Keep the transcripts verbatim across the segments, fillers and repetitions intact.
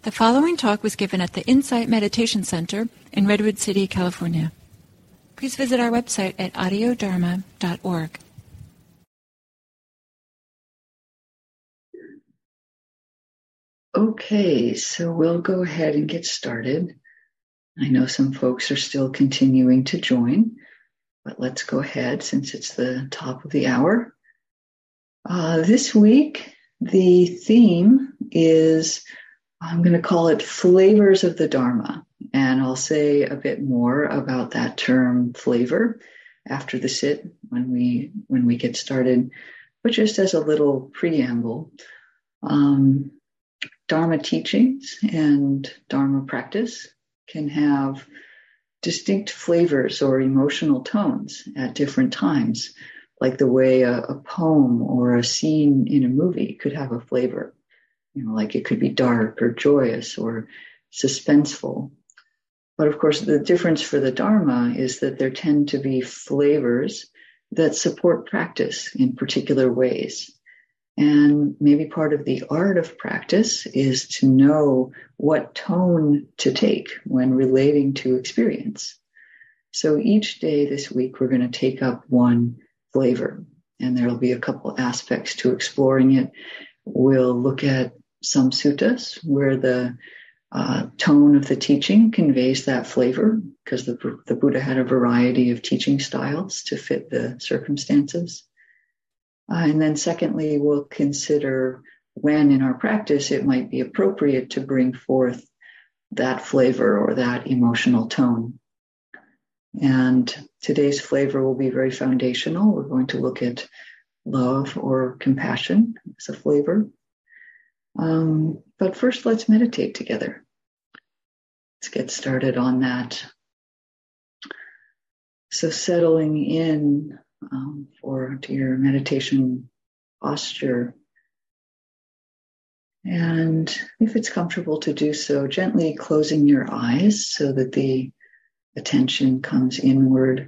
The following talk was given at the Insight Meditation Center in Redwood City, California. Please visit our website at audio dharma dot org. Okay, so we'll go ahead and get started. I know some folks are still continuing to join, but let's go ahead since it's the top of the hour. Uh, this week, the theme is, I'm going to call it Flavors of the Dharma, and I'll say a bit more about that term flavor after the sit when we when we get started. But just as a little preamble, um, Dharma teachings and Dharma practice can have distinct flavors or emotional tones at different times, like the way a, a poem or a scene in a movie could have a flavor. You know, like it could be dark or joyous or suspenseful. But of course, the difference for the Dharma is that there tend to be flavors that support practice in particular ways. And maybe part of the art of practice is to know what tone to take when relating to experience. So each day this week, we're going to take up one flavor, and there'll be a couple aspects to exploring it. We'll look at some suttas where the uh, tone of the teaching conveys that flavor, because the, the Buddha had a variety of teaching styles to fit the circumstances. Uh, and then secondly, we'll consider when in our practice it might be appropriate to bring forth that flavor or that emotional tone. And today's flavor will be very foundational. We're going to look at love or compassion as a flavor. Um, but first, let's meditate together. Let's get started on that. So settling in um, for to your meditation posture. And if it's comfortable to do so, gently closing your eyes so that the attention comes inward.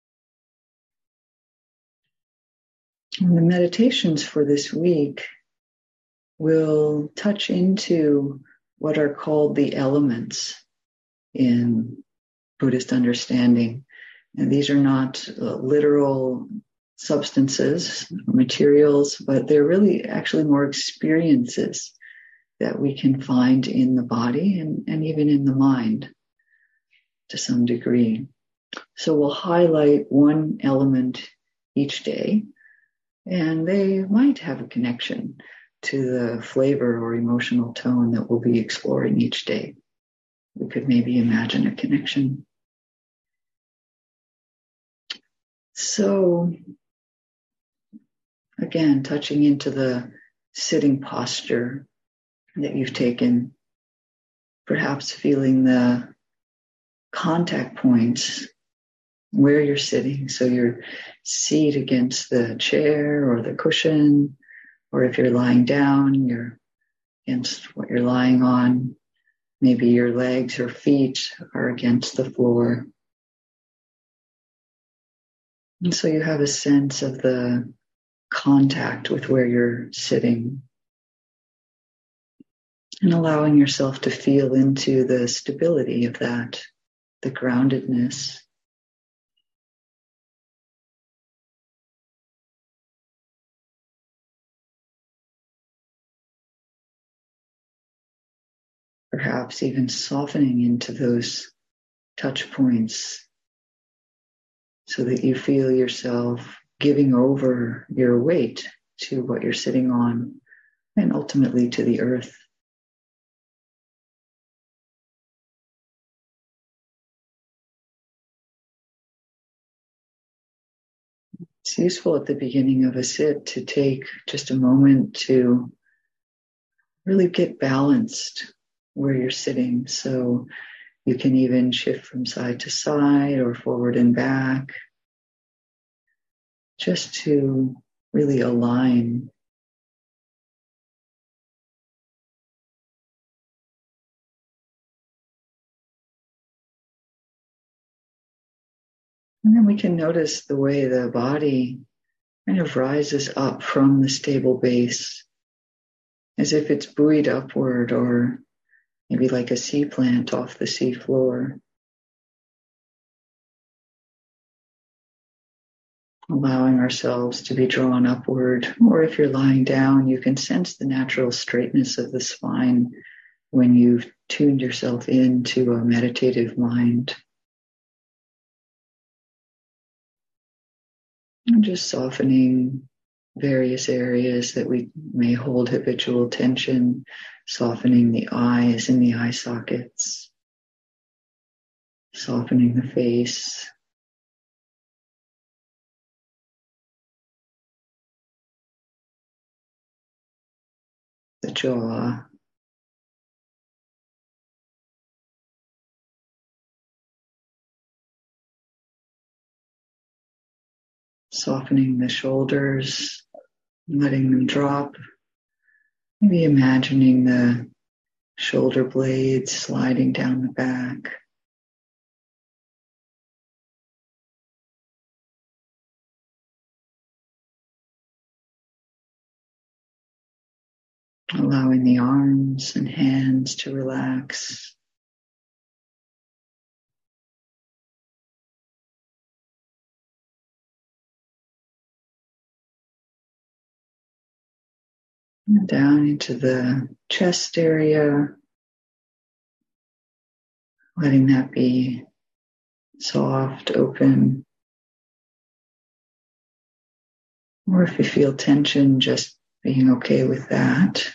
And the meditations for this week will touch into what are called the elements in Buddhist understanding. And these are not uh, literal substances, materials, but they're really actually more experiences that we can find in the body and, and even in the mind to some degree. So we'll highlight one element each day, and they might have a connection to the flavor or emotional tone that we'll be exploring each day. We could maybe imagine a connection. So, again, touching into the sitting posture that you've taken, perhaps feeling the contact points where you're sitting. So your seat against the chair or the cushion, or if you're lying down, you're against what you're lying on. Maybe your legs or feet are against the floor. And so you have a sense of the contact with where you're sitting, and allowing yourself to feel into the stability of that, the groundedness. Perhaps even softening into those touch points so that you feel yourself giving over your weight to what you're sitting on and ultimately to the earth. It's useful at the beginning of a sit to take just a moment to really get balanced where you're sitting. So you can even shift from side to side or forward and back, just to really align. And then we can notice the way the body kind of rises up from the stable base, as if it's buoyed upward or maybe like a sea plant off the sea floor. Allowing ourselves to be drawn upward, or if you're lying down, you can sense the natural straightness of the spine when you've tuned yourself into a meditative mind. And just softening various areas that we may hold habitual tension, softening the eyes and the eye sockets, softening the face. The jaw, softening the shoulders, letting them drop, maybe imagining the shoulder blades sliding down the back. Allowing the arms and hands to relax. And down into the chest area, letting that be soft, open. Or if you feel tension, just being okay with that.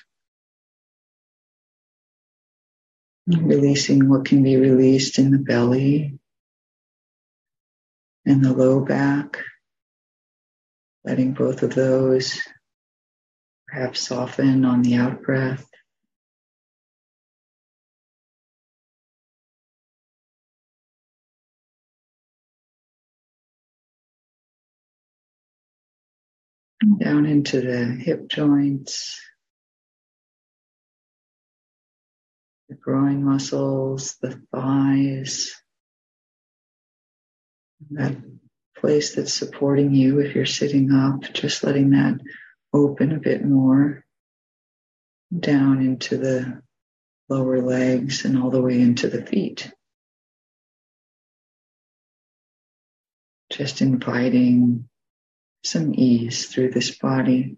Releasing what can be released in the belly and the low back. Letting both of those perhaps soften on the out breath. Down into the hip joints, the groin muscles, the thighs, that place that's supporting you if you're sitting up, just letting that open a bit more, down into the lower legs and all the way into the feet. Just inviting some ease through this body.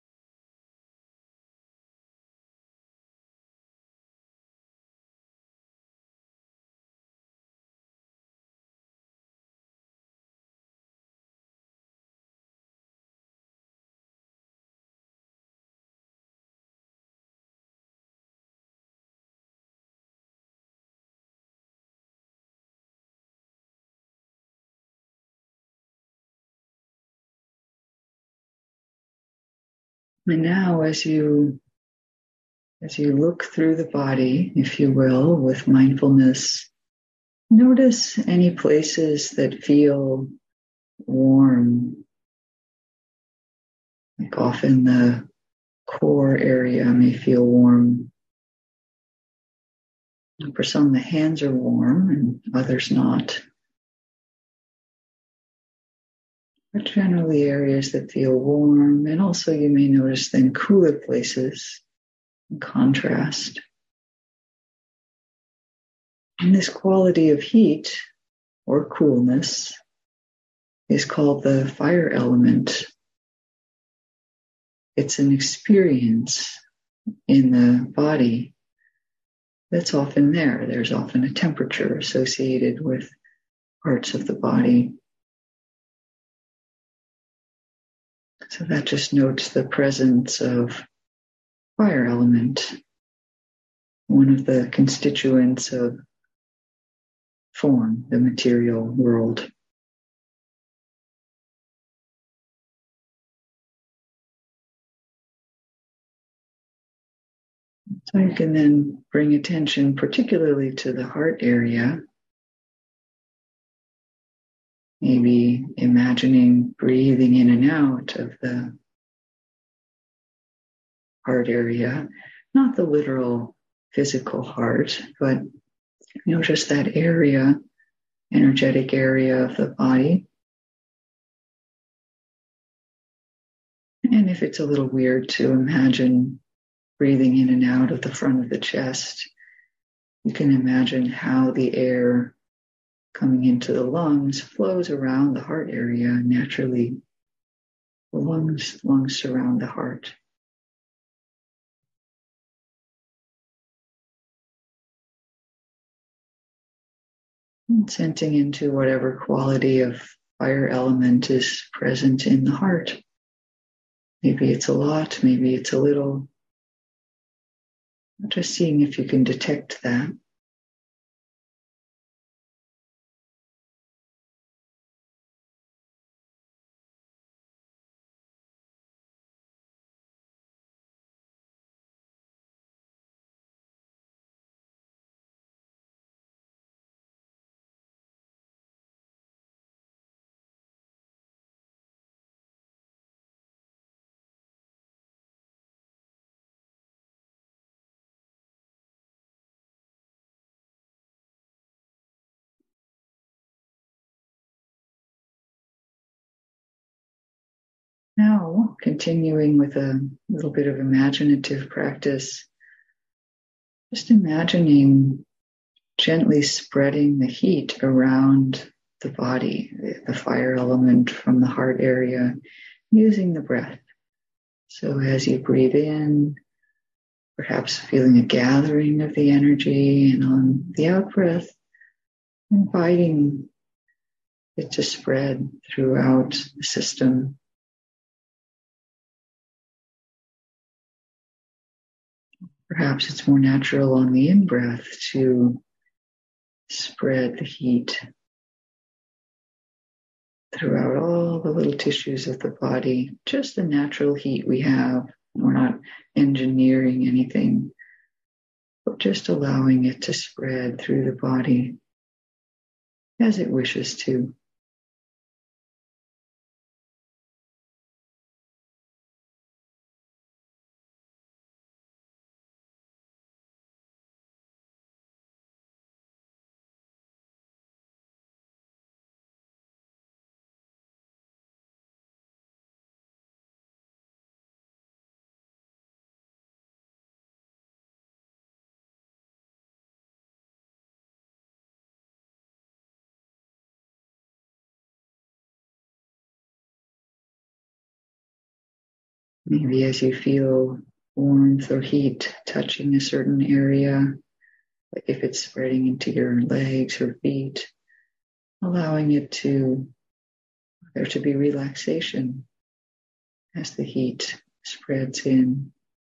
And now as you as you look through the body, if you will, with mindfulness, notice any places that feel warm. Like often the core area may feel warm. For some, the hands are warm and others not. But generally areas that feel warm, and also you may notice then cooler places in contrast. And this quality of heat or coolness is called the fire element. It's an experience in the body that's often there. There's often a temperature associated with parts of the body. So that just notes the presence of fire element, one of the constituents of form, the material world. So you can then bring attention particularly to the heart area. Maybe imagining breathing in and out of the heart area, not the literal physical heart, but you know, just that area, energetic area of the body. And if it's a little weird to imagine breathing in and out of the front of the chest, You can imagine how the air coming into the lungs flows around the heart area naturally. The lungs, lungs surround the heart. And sensing into whatever quality of fire element is present in the heart. Maybe it's a lot, maybe it's a little. Just seeing if you can detect that. Now, continuing with a little bit of imaginative practice, just imagining gently spreading the heat around the body, the fire element from the heart area, using the breath. So as you breathe in, perhaps feeling a gathering of the energy, and on the out-breath, inviting it to spread throughout the system. Perhaps it's more natural on the in-breath to spread the heat throughout all the little tissues of the body, just the natural heat we have. We're not engineering anything, but just allowing it to spread through the body as it wishes to. Maybe as you feel warmth or heat touching a certain area, like if it's spreading into your legs or feet, allowing it to, there to be relaxation as the heat spreads in.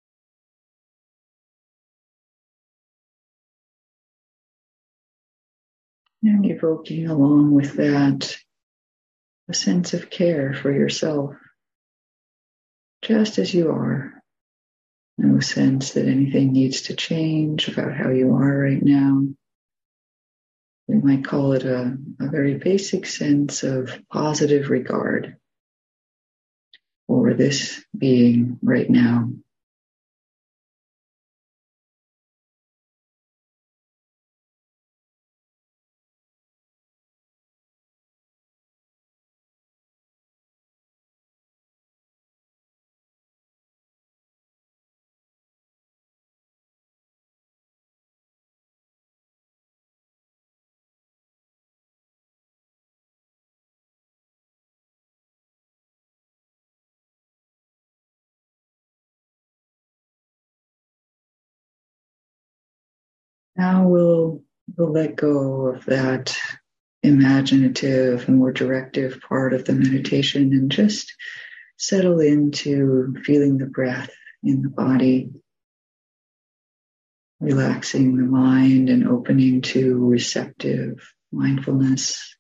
And evoking along with that a sense of care for yourself, just as you are. No sense that anything needs to change about how you are right now. We might call it a, a very basic sense of positive regard for this being right now. Now we'll, we'll let go of that imaginative and more directive part of the meditation and just settle into feeling the breath in the body, relaxing the mind and opening to receptive mindfulness.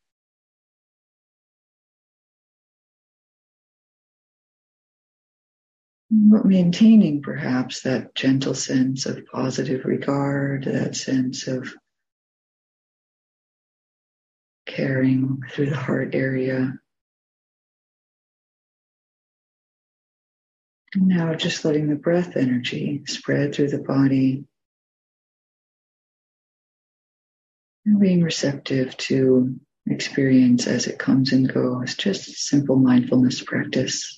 But maintaining perhaps that gentle sense of positive regard, that sense of caring through the heart area. And now just letting the breath energy spread through the body and being receptive to experience as it comes and goes, just simple mindfulness practice.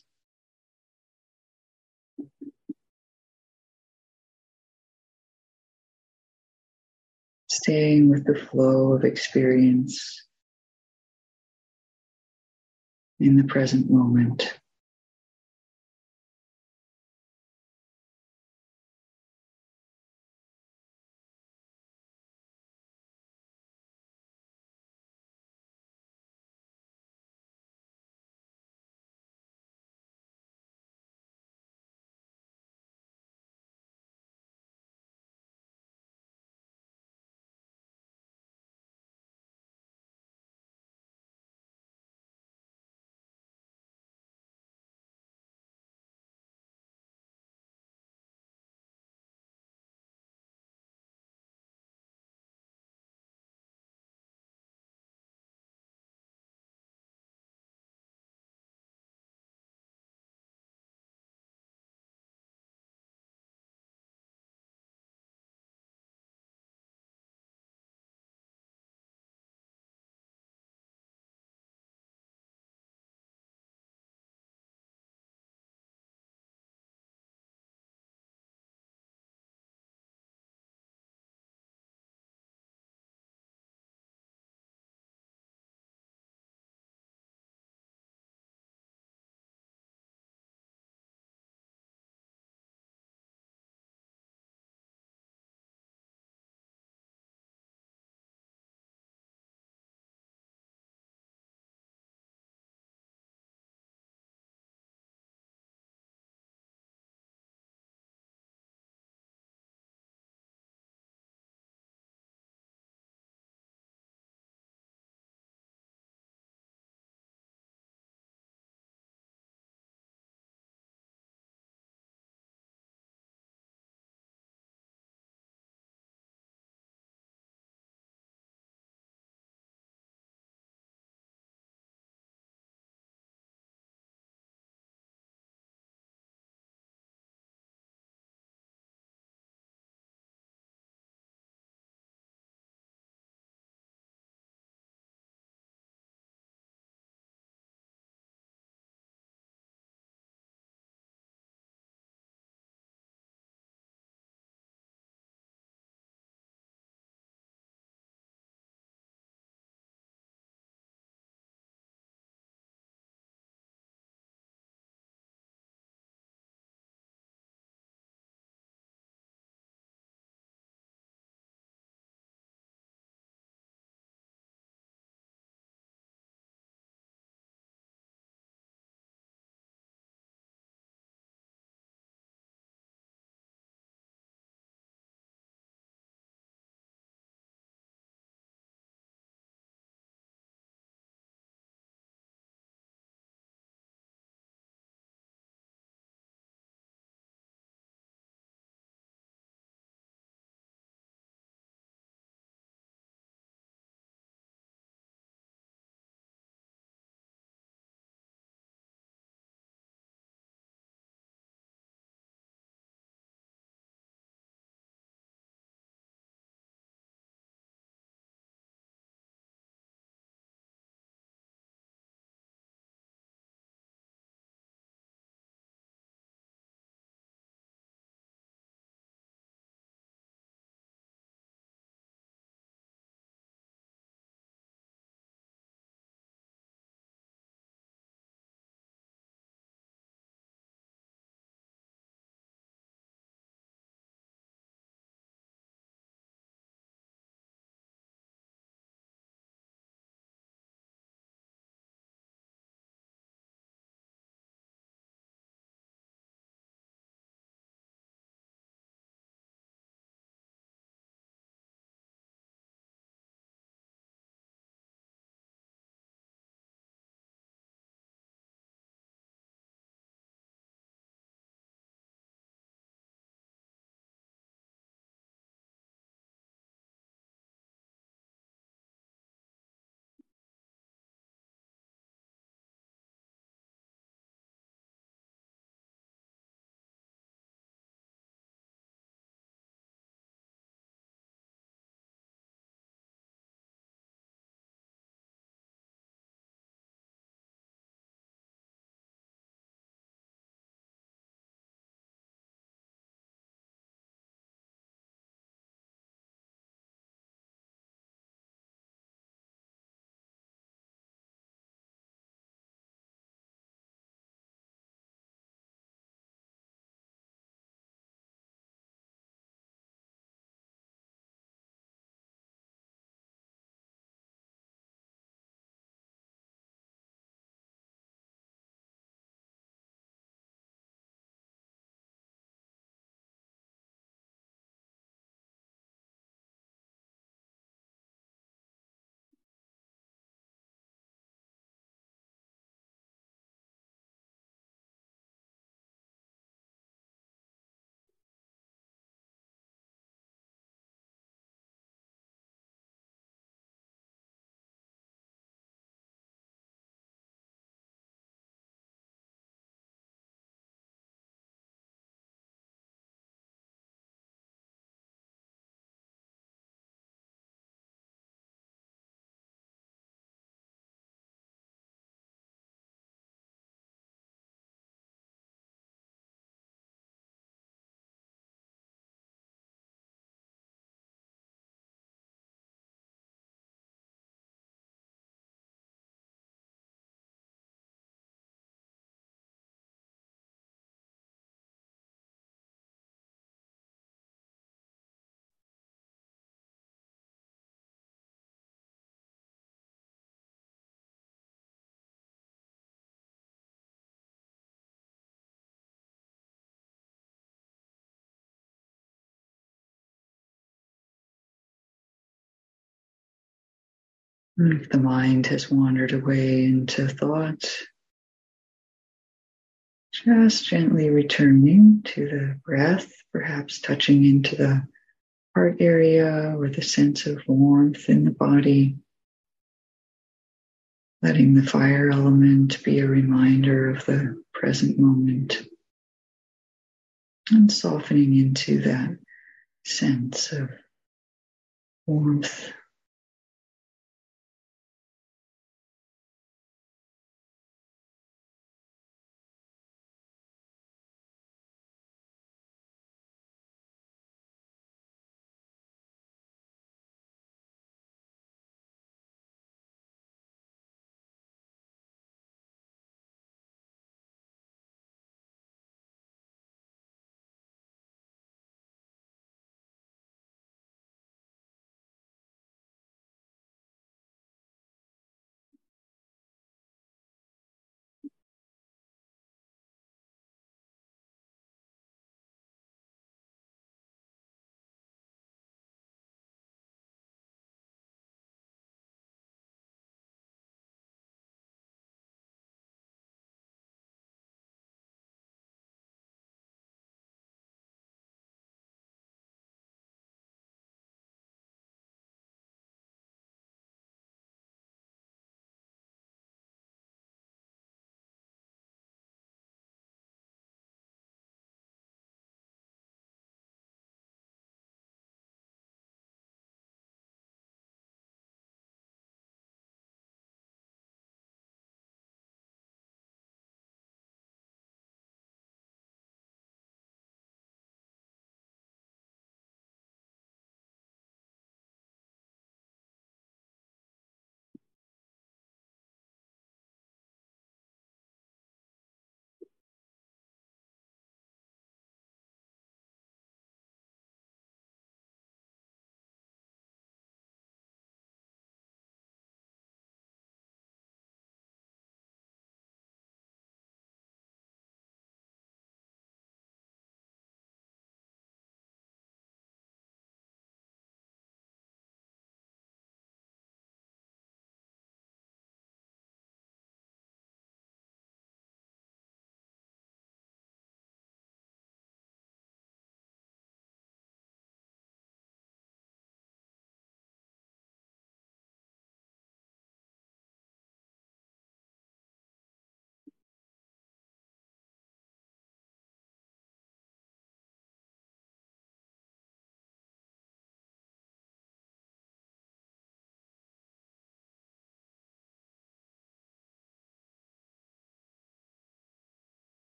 staying with the flow of experience in the present moment. And if the mind has wandered away into thought, just gently returning to the breath, perhaps touching into the heart area or the sense of warmth in the body, letting the fire element be a reminder of the present moment, and softening into that sense of warmth.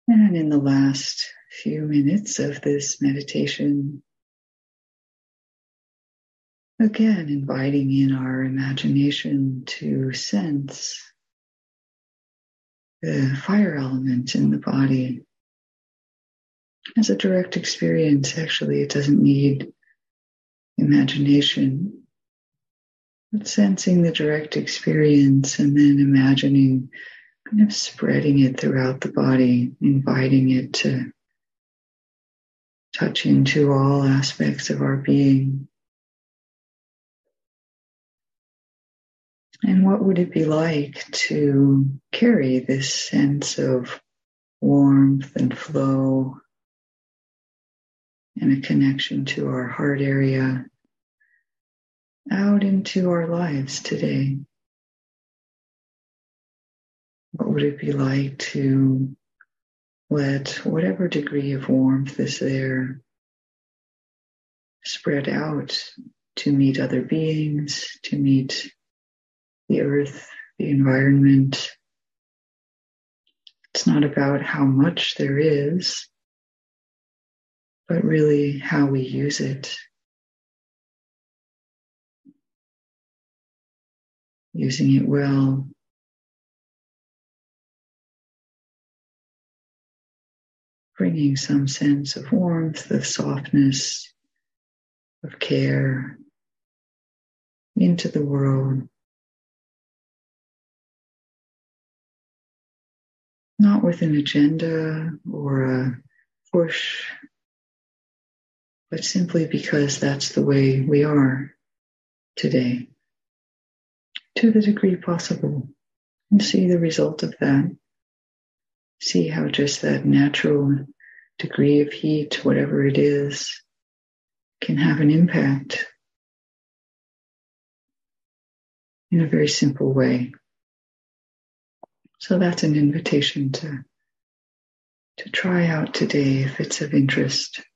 And in the last few minutes of this meditation, again, inviting in our imagination to sense the fire element in the body as a direct experience. Actually, it doesn't need imagination, but sensing the direct experience and then imagining kind of spreading it throughout the body, inviting it to touch into all aspects of our being. And what would it be like to carry this sense of warmth and flow and a connection to our heart area out into our lives today? What would it be like to let whatever degree of warmth is there spread out to meet other beings, to meet the earth, the environment? It's not about how much there is, but really how we use it. Using it well. Bringing some sense of warmth, of softness, of care into the world. Not with an agenda or a push, but simply because that's the way we are today, to the degree possible, and see the result of that. See how just that natural degree of heat, whatever it is, can have an impact in a very simple way. So that's an invitation to, to try out today if it's of interest.